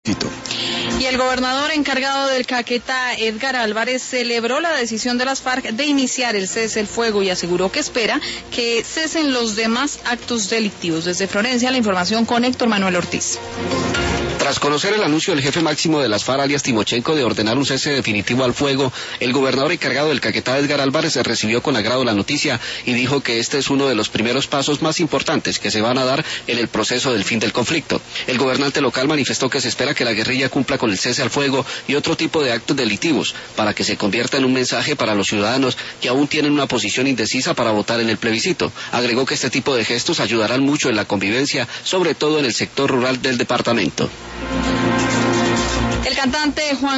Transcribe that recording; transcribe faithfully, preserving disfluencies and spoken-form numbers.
Y el gobernador encargado del Caquetá, Edgar Álvarez, celebró la decisión de las FARC de iniciar el cese el fuego y aseguró que espera que cesen los demás actos delictivos. Desde Florencia, la información con Héctor Manuel Ortiz. Tras conocer el anuncio del jefe máximo de las FARC, alias Timochenko, de ordenar un cese definitivo al fuego, el gobernador encargado del Caquetá, Edgar Álvarez, recibió con agrado la noticia y dijo que este es uno de los primeros pasos más importantes que se van a dar en el proceso del fin del conflicto. El gobernante local manifestó que se espera que la guerrilla cumpla con el cese al fuego y otro tipo de actos delictivos para que se convierta en un mensaje para los ciudadanos que aún tienen una posición indecisa para votar en el plebiscito. Agregó que este tipo de gestos ayudarán mucho en la convivencia, sobre todo en el sector rural del departamento. El cantante Juan